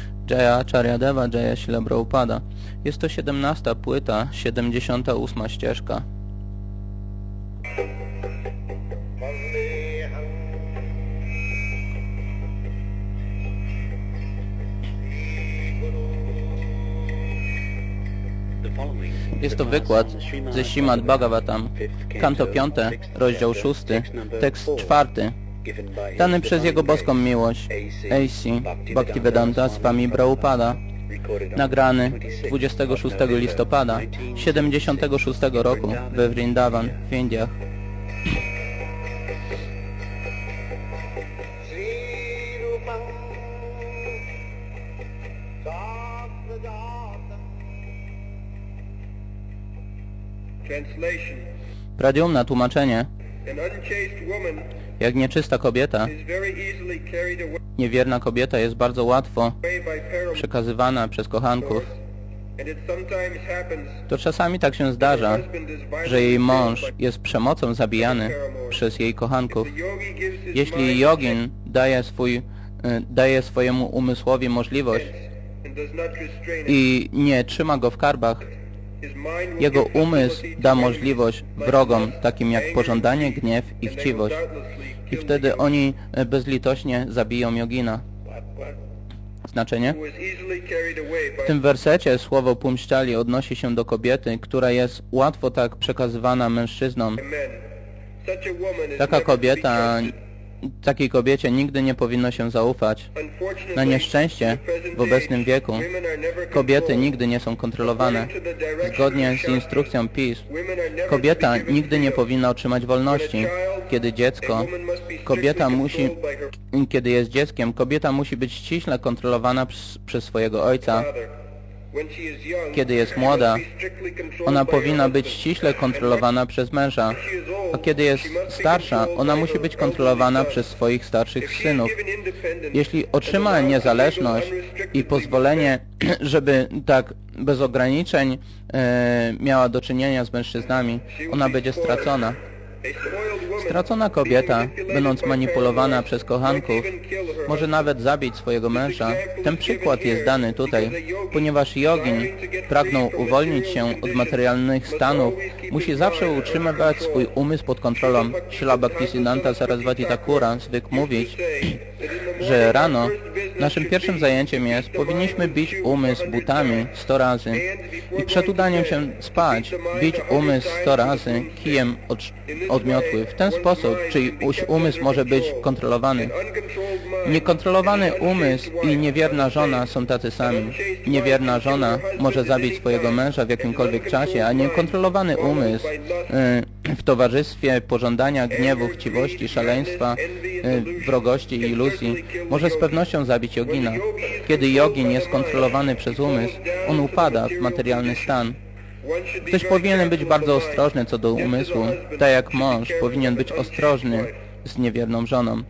Jaya Acharyadeva, Jaya Śrīla Prabhupada. Jest to 17. płyta, 78. ścieżka. Jest to wykład ze Śrimad Bhagavatam, kanto 5, rozdział 6, tekst 4, dany przez Jego boską miłość, A.C. Bhaktivedanta Swami Prabhupada, nagrany 26 listopada 76 roku we Vrindavan w Indiach. Pradyumna tłumaczenie. Jak nieczysta kobieta, niewierna kobieta jest bardzo łatwo przekazywana przez kochanków. To czasami tak się zdarza, że jej mąż jest przemocą zabijany przez jej kochanków. Jeśli jogin daje swojemu umysłowi możliwość i nie trzyma go w karbach, jego umysł da możliwość wrogom, takim jak pożądanie, gniew i chciwość. I wtedy oni bezlitośnie zabiją jogina. Znaczenie? W tym wersecie słowo pumszczali odnosi się do kobiety, która jest łatwo tak przekazywana mężczyznom. Takiej kobiecie nigdy nie powinno się zaufać. Na nieszczęście w obecnym wieku kobiety nigdy nie są kontrolowane. Zgodnie z instrukcją pism, kobieta nigdy nie powinna otrzymać wolności. Kiedy jest dzieckiem, kobieta musi być ściśle kontrolowana przez swojego ojca. Kiedy jest młoda, ona powinna być ściśle kontrolowana przez męża, a kiedy jest starsza, ona musi być kontrolowana przez swoich starszych synów. Jeśli otrzyma niezależność i pozwolenie, żeby tak bez ograniczeń miała do czynienia z mężczyznami, ona będzie stracona. Stracona kobieta, będąc manipulowana przez kochanków, może nawet zabić swojego męża. Ten przykład jest dany tutaj, ponieważ jogin pragnął uwolnić się od materialnych stanów, musi zawsze utrzymywać swój umysł pod kontrolą. Śrīla Bhaktisiddhanta Sarasvati Thakura zwykł mówić, że rano naszym pierwszym zajęciem jest, powinniśmy bić umysł butami 100 razy i przed udaniem się spać bić umysł 100 razy kijem od miotły. W ten sposób czyjś umysł może być kontrolowany. Niekontrolowany umysł i niewierna żona są tacy sami. Niewierna żona może zabić swojego męża w jakimkolwiek czasie, a niekontrolowany umysł w towarzystwie pożądania, gniewu, chciwości, szaleństwa, wrogości i iluzji może z pewnością zabić jogina. Kiedy jogin jest kontrolowany przez umysł, on upada w materialny stan. Ktoś powinien być bardzo ostrożny co do umysłu, tak jak mąż powinien być ostrożny z niewierną żoną.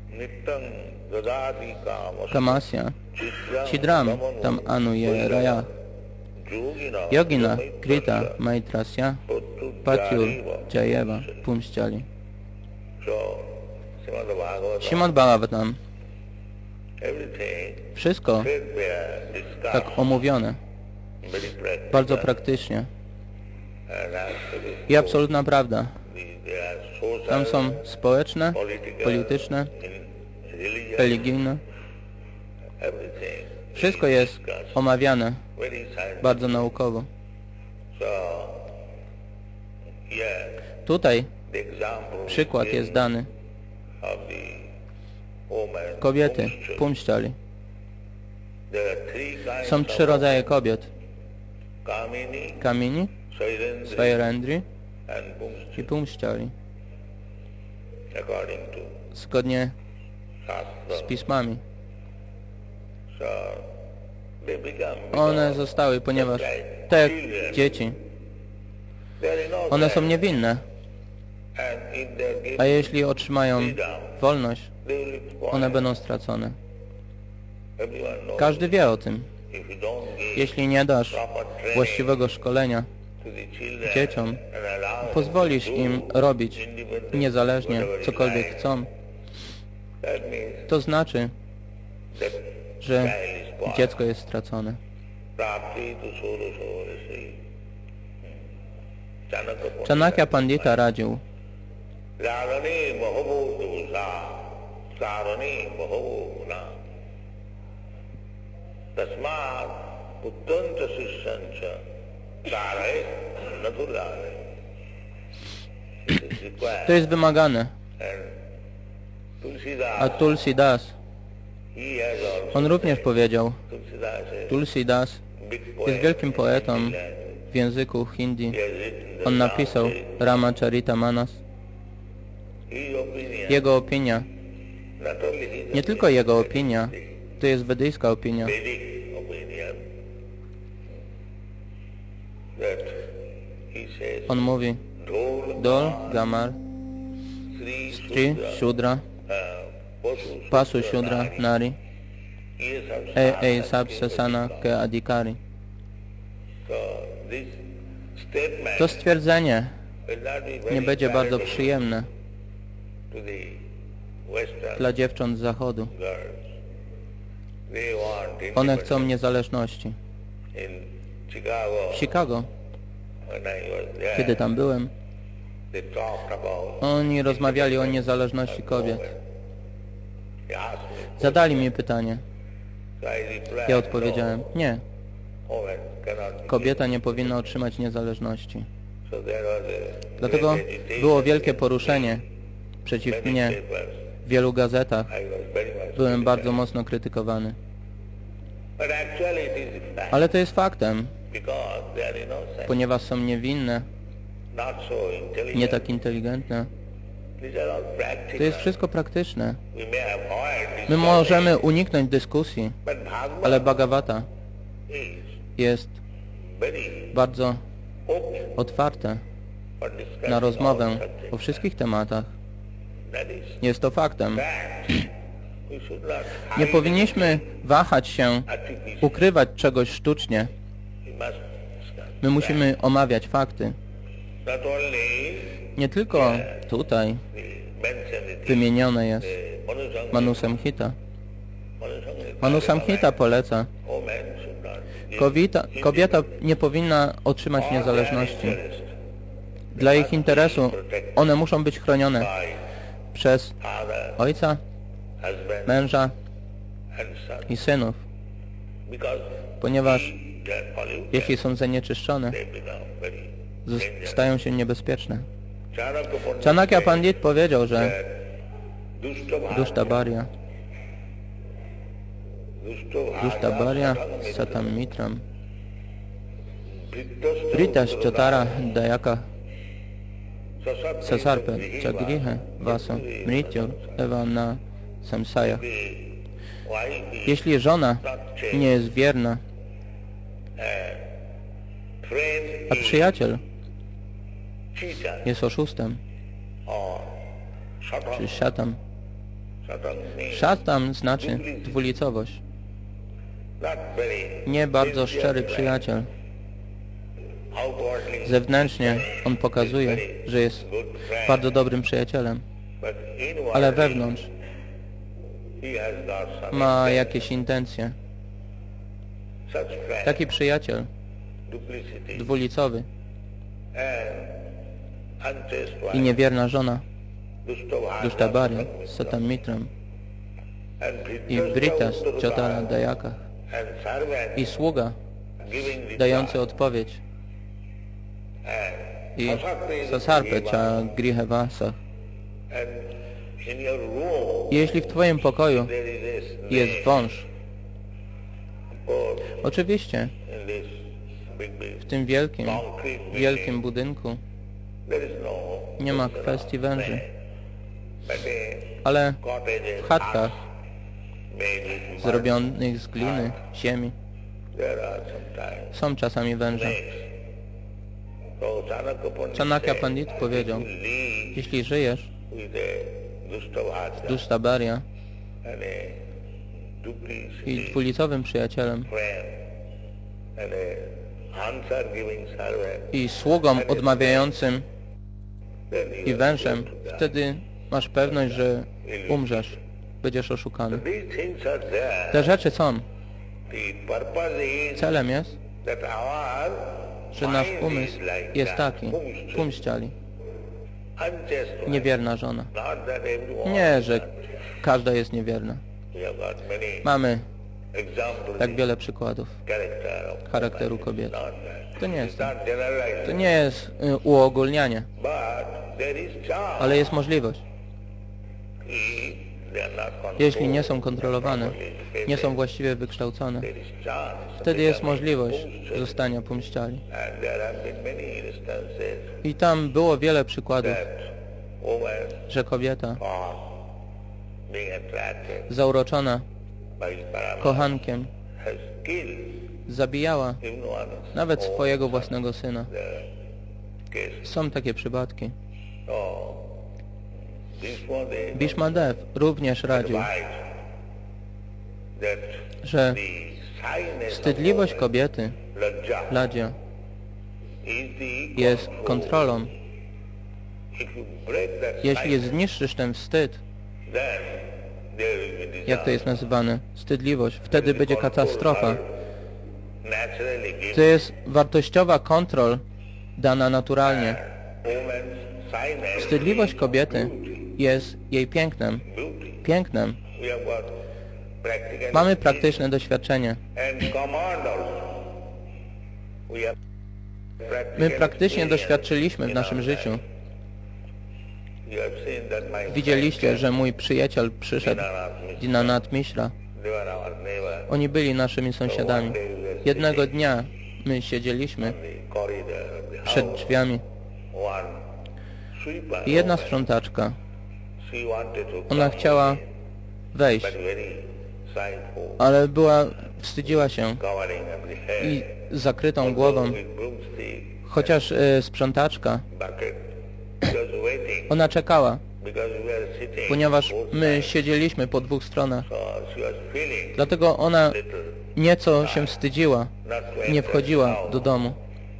Kamasya, Chidram, tam Anuje Raya, Yogina, Krita, Maitrasya, Patyur, Jayeva, Pumszczali. Śrimad Bhagavatam. Wszystko tak omówione, bardzo praktycznie. I absolutna prawda. Tam są społeczne, polityczne, religijne. Wszystko jest omawiane bardzo naukowo. Tutaj przykład jest dany kobiety, pumszczali. Są 3 rodzaje kobiet. Kamini, Svairendri i pumszczali. Zgodnie z pismami. One zostały, ponieważ tak jak dzieci, one są niewinne. A jeśli otrzymają wolność, one będą stracone. Każdy wie o tym. Jeśli nie dasz właściwego szkolenia dzieciom, pozwolisz im robić niezależnie cokolwiek chcą, to znaczy, że dziecko jest stracone. Chanakya Pandita radził: to jest wymagane. A Tulsidas, on również powiedział, Tulsidas jest wielkim poetą w języku hindi. On napisał Ramacharita-manas. Jego opinia, nie tylko jego opinia, to jest wedyjska opinia. On mówi: Dol, Gamar, Stri, Shudra, Pasu, Shudra, Nari, Sab, Sasana, Ke, Adhikari. To stwierdzenie nie będzie bardzo przyjemne dla dziewcząt z zachodu. One chcą niezależności. W Chicago, kiedy tam byłem, oni rozmawiali o niezależności kobiet. Zadali mi pytanie. Ja odpowiedziałem: nie. Kobieta nie powinna otrzymać niezależności. Dlatego było wielkie poruszenie przeciw mnie w wielu gazetach. Byłem bardzo mocno krytykowany. Ale to jest faktem, ponieważ są niewinne, nie tak inteligentne. To jest wszystko praktyczne. My możemy uniknąć dyskusji, ale Bhagavata jest bardzo otwarte na rozmowę o wszystkich tematach. Jest to faktem. Nie powinniśmy wahać się, ukrywać czegoś sztucznie. My musimy omawiać fakty. Nie tylko tutaj wymienione jest Manusamhita. Manusamhita poleca: kobieta nie powinna otrzymać niezależności. Dla ich interesu one muszą być chronione przez ojca, męża i synów, ponieważ jeśli są zanieczyszczone, stają się niebezpieczne. Chanakya Pandit powiedział, że Dushtabharya Satam Mitram Britas Chatara Dayaka Sasarpe Chagrihe Vasa Mrityur Eva na Samsayach. Jeśli żona nie jest wierna, a przyjaciel jest oszustem, czy szatam. Szatam znaczy dwulicowość. Nie bardzo szczery przyjaciel. Zewnętrznie on pokazuje, że jest bardzo dobrym przyjacielem, ale wewnątrz ma jakieś intencje. Taki przyjaciel dwulicowy i niewierna żona Dushtabharya Satam Mitram i Britas Chatara Dayaka i sługa dający odpowiedź i Sasarpe Chagrihe Vasa. Jeśli w Twoim pokoju jest wąż, oczywiście w tym wielkim budynku nie ma kwestii węży, ale w chatkach zrobionych z gliny, ziemi są czasami węże. Chanakya Pandit powiedział: jeśli żyjesz z Dushtabharya i dwulicowym przyjacielem i sługą odmawiającym i wężem, wtedy masz pewność, że umrzesz, będziesz oszukany. Te rzeczy są. Celem jest, że nasz umysł jest taki, pumściali, niewierna żona. Nie, że każda jest niewierna. Mamy tak wiele przykładów charakteru kobiety. To nie jest tak. To nie jest uogólnianie, ale jest możliwość. Jeśli nie są kontrolowane, nie są właściwie wykształcone, wtedy jest możliwość zostania pumściali. I tam było wiele przykładów, że kobieta zauroczona kochankiem zabijała nawet swojego własnego syna. Są takie przypadki. Bhishma Dev również radził, że wstydliwość kobiety, Ladzia, jest kontrolą. Jeśli zniszczysz ten wstyd, jak to jest nazywane, wstydliwość, wtedy będzie katastrofa. To jest wartościowa kontrol dana naturalnie. Wstydliwość kobiety jest jej pięknem. Pięknem. Mamy praktyczne doświadczenie. My praktycznie doświadczyliśmy w naszym życiu. Widzieliście, że mój przyjaciel przyszedł, Dinanath Mishra. Oni byli naszymi sąsiadami. Jednego dnia my siedzieliśmy przed drzwiami i jedna sprzątaczka, ona chciała wejść, ale wstydziła się i z zakrytą głową, chociaż sprzątaczka, ona czekała, ponieważ my siedzieliśmy po dwóch stronach. Dlatego ona nieco się wstydziła, nie wchodziła do domu.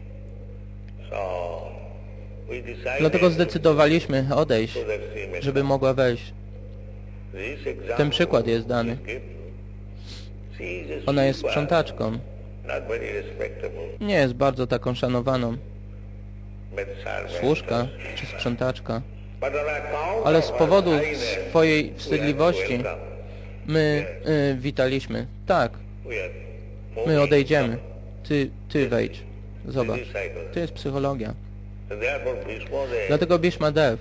Dlatego zdecydowaliśmy odejść, żeby mogła wejść. Ten przykład jest dany. Ona jest sprzątaczką. Nie jest bardzo taką szanowaną. Służka czy sprzątaczka. Ale z powodu swojej wstydliwości my witaliśmy. Tak, my odejdziemy. Ty wejdź. Zobacz. To jest psychologia. Dlatego Bhishma Dev,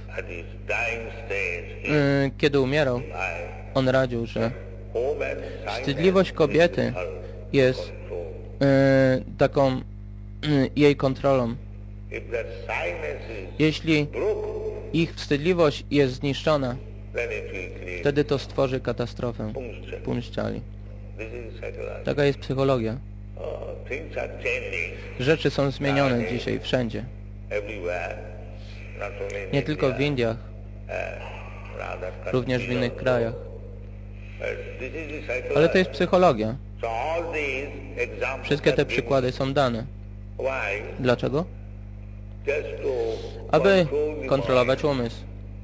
kiedy umierał, on radził, że wstydliwość kobiety jest taką jej kontrolą. Jeśli ich wstydliwość jest zniszczona, wtedy to stworzy katastrofę. Pumściali. Taka jest psychologia. Rzeczy są zmienione dzisiaj wszędzie. Nie tylko w Indiach, również w innych krajach. Ale to jest psychologia. Wszystkie te przykłady są dane. Dlaczego? Aby kontrolować umysł.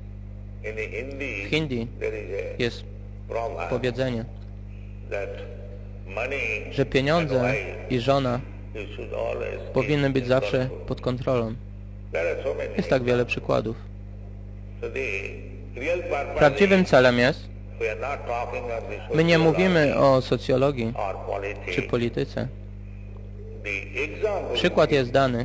W Hindi jest powiedzenie, że pieniądze i żona powinny być zawsze pod kontrolą. Jest tak wiele przykładów. Prawdziwym celem jest, my nie mówimy o socjologii czy polityce. Przykład jest dany,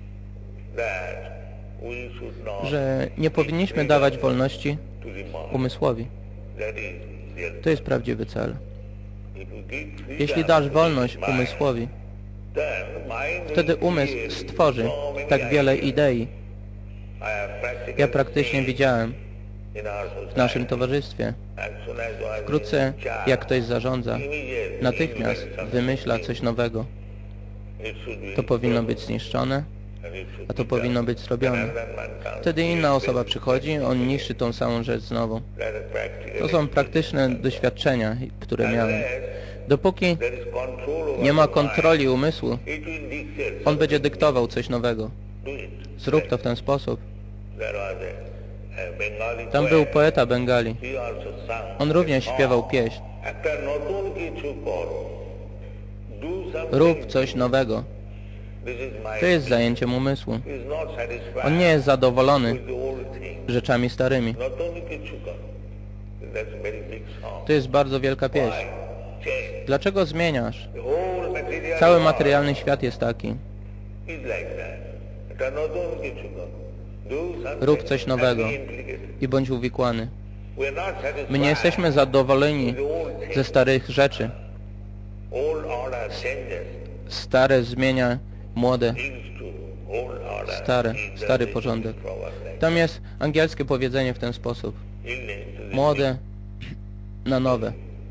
że nie powinniśmy dawać wolności umysłowi. To jest prawdziwy cel. Jeśli dasz wolność umysłowi, wtedy umysł stworzy tak wiele idei. Ja praktycznie widziałem w naszym towarzystwie. Wkrótce, jak ktoś zarządza, natychmiast wymyśla coś nowego. To powinno być zniszczone, a to powinno być zrobione. Wtedy inna osoba przychodzi, on niszczy tą samą rzecz znowu. To są praktyczne doświadczenia, które miałem. Dopóki nie ma kontroli umysłu, on będzie dyktował coś nowego. Zrób to w ten sposób. Tam był poeta Bengali. On również śpiewał pieśń. Rób coś nowego. To jest zajęciem umysłu. On nie jest zadowolony rzeczami starymi. To jest bardzo wielka pieśń. Dlaczego zmieniasz? Cały materialny świat jest taki. Rób coś nowego i bądź uwikłany. My nie jesteśmy zadowoleni ze starych rzeczy. Stare zmienia młode. Stary porządek. Tam jest angielskie powiedzenie w ten sposób. Młode na nowe.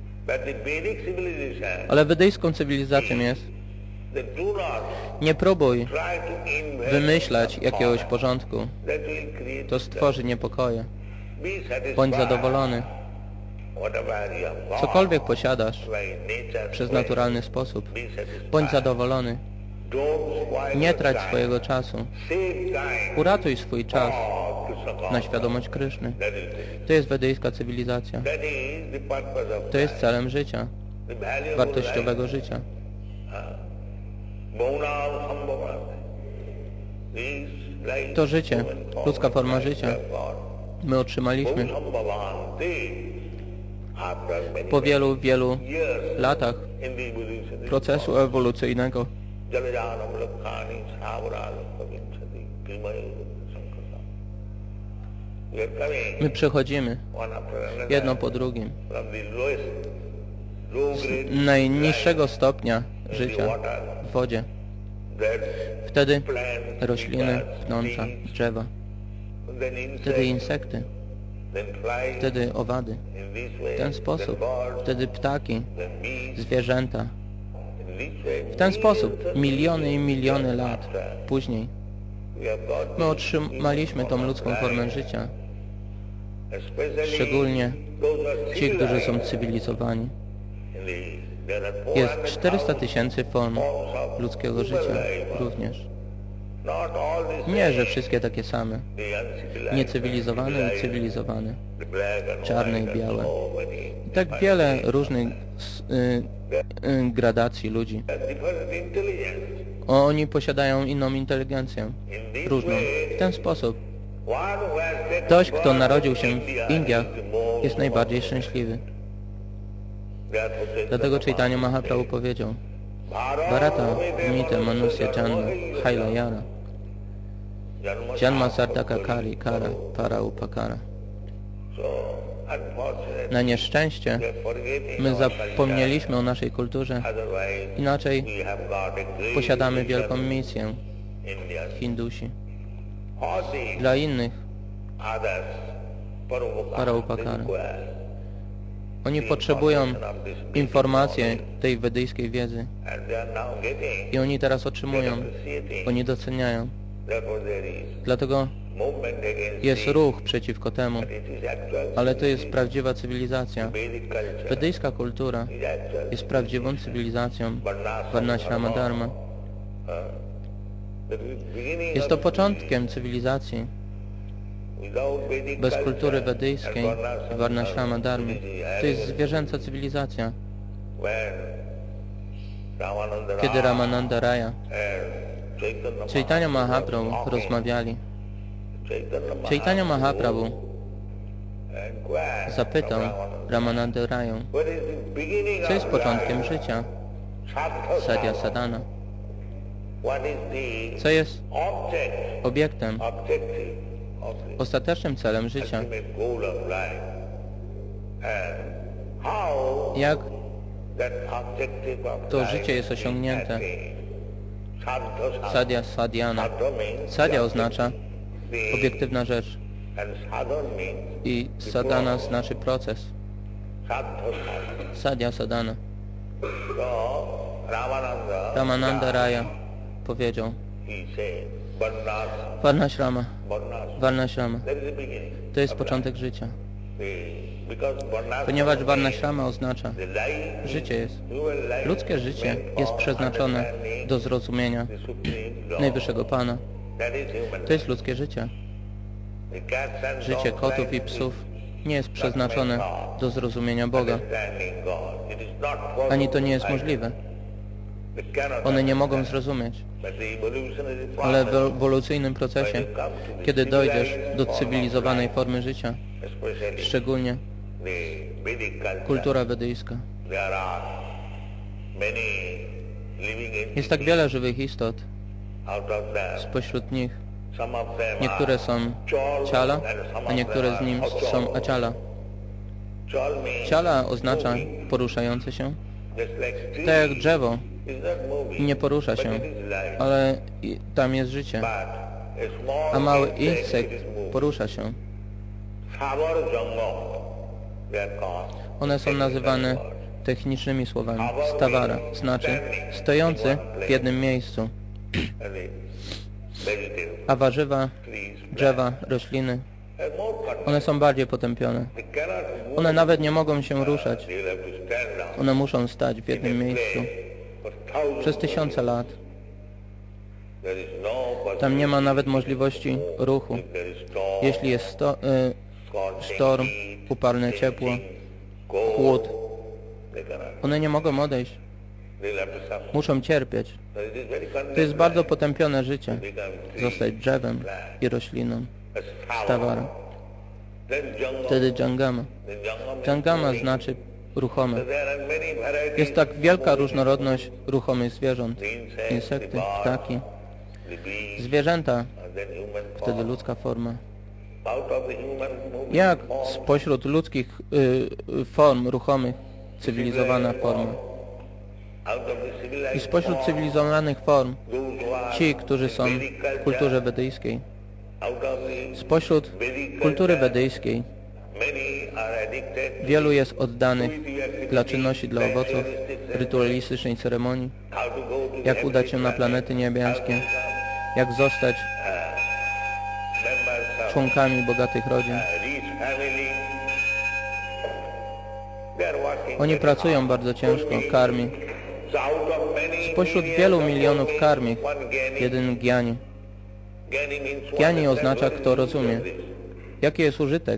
Ale wedyjską cywilizacją jest: nie próbuj wymyślać jakiegoś porządku. To stworzy niepokoje. Bądź zadowolony. Cokolwiek posiadasz przez naturalny sposób, bądź zadowolony. Nie trać swojego czasu. Uratuj swój czas na świadomość Kryszny. To jest wedyjska cywilizacja. To jest celem życia, wartościowego życia. To życie, ludzka forma życia, my otrzymaliśmy po wielu, wielu latach procesu ewolucyjnego. My przechodzimy jedno po drugim z najniższego stopnia życia w wodzie. Wtedy rośliny, pnącza, drzewa. Wtedy insekty. Wtedy owady. W ten sposób. Wtedy ptaki, zwierzęta. W ten sposób miliony i miliony lat później my otrzymaliśmy tą ludzką formę życia. Szczególnie ci, którzy są cywilizowani. Jest 400 000 form ludzkiego życia również. Nie, że wszystkie takie same. Niecywilizowane i cywilizowane. Czarne i białe. I tak wiele różnych gradacji ludzi. Oni posiadają inną inteligencję. Różną. W ten sposób ktoś, kto narodził się w Indiach, jest najbardziej szczęśliwy. Dlatego Chaitanya Mahaprabhu powiedział: Bharata Mita Manusya Janma Haila Yara Janma Sardaka Kari Kara Para Upakara. Na nieszczęście my zapomnieliśmy o naszej kulturze. Inaczej posiadamy wielką misję. Hindusi. Dla innych Para Upakara. Oni potrzebują informacji tej wedyjskiej wiedzy. I oni teraz otrzymują. Oni doceniają. Dlatego jest ruch przeciwko temu. Ale to jest prawdziwa cywilizacja. Wedyjska kultura jest prawdziwą cywilizacją Varnashrama Dharma. Jest to początkiem cywilizacji. Bez kultury wedyjskiej i Varnashrama Dharmy to jest zwierzęca cywilizacja. Kiedy Ramananda Raya, Chaitanya Mahaprabhu rozmawiali, Chaitanya Mahaprabhu zapytał Ramananda Raję, co jest początkiem życia? Sadhya Sadhana. Co jest obiektem, ostatecznym celem życia? Jak to życie jest osiągnięte? Sadhya Sadhana. Sadhya oznacza obiektywna rzecz i sadhana znaczy proces. Sadhya Sadhana. Ramananda Raya powiedział: Varnashrama. Varnashrama. To jest początek życia. Ponieważ Varnashrama oznacza życie jest. Ludzkie życie jest przeznaczone do zrozumienia Najwyższego Pana. To jest ludzkie życie. Życie kotów i psów nie jest przeznaczone do zrozumienia Boga. Ani to nie jest możliwe. One nie mogą zrozumieć. Ale w ewolucyjnym procesie, kiedy dojdziesz do cywilizowanej formy życia, szczególnie kultura wedyjska, jest tak wiele żywych istot. Spośród nich niektóre są ciala, a niektóre z nim są aciala. Ciala oznacza poruszające się. Tak jak drzewo nie porusza się, ale tam jest życie. A mały insekt porusza się. One są nazywane technicznymi słowami stawara, znaczy stojący w jednym miejscu. A warzywa, drzewa, rośliny, one są bardziej potępione. One nawet nie mogą się ruszać. One muszą stać w jednym miejscu przez tysiące lat. Tam nie ma nawet możliwości ruchu. Jeśli jest sztorm, uparne ciepło, chłód, one nie mogą odejść. Muszą cierpieć. To jest bardzo potępione życie. Zostać drzewem i rośliną. Stawara. Wtedy Jangama. Jangama znaczy ruchome. Jest tak wielka różnorodność ruchomych zwierząt. Insekty, ptaki, zwierzęta, wtedy ludzka forma. Jak spośród ludzkich form ruchomych cywilizowana forma? I spośród cywilizowanych form ci, którzy są w kulturze wedyjskiej. Spośród kultury wedyjskiej wielu jest oddanych dla czynności, dla owoców, rytualistycznej ceremonii, jak udać się na planety niebieskie, jak zostać członkami bogatych rodzin. Oni pracują bardzo ciężko, karmi. Spośród wielu milionów karmich, jeden gyani. Gyani oznacza, kto rozumie. Jaki jest użytek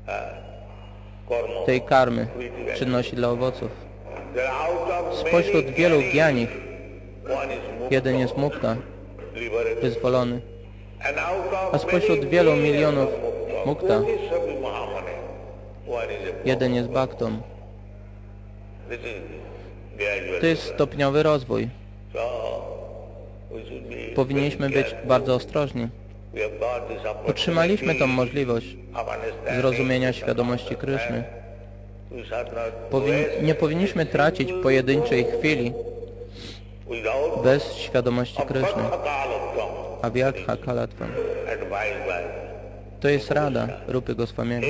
tej karmy, czynności dla owoców? Spośród wielu gyanich, jeden jest mukta, wyzwolony. A spośród wielu milionów mukta, jeden jest bhaktą. To jest stopniowy rozwój. Powinniśmy być bardzo ostrożni. Otrzymaliśmy tą możliwość zrozumienia świadomości Kryszny. Nie powinniśmy tracić pojedynczej chwili bez świadomości Kryszny. Avyartha kalatvam. To jest rada Rupy Goswamiego.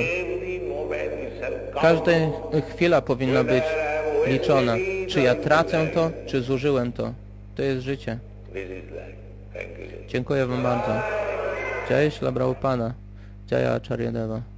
Każda chwila powinna być liczona. Czy ja tracę to, czy zużyłem to. To jest życie. Dziękuję wam bardzo. Jai Śrīla Prabhupada. Jaya Acharyadeva.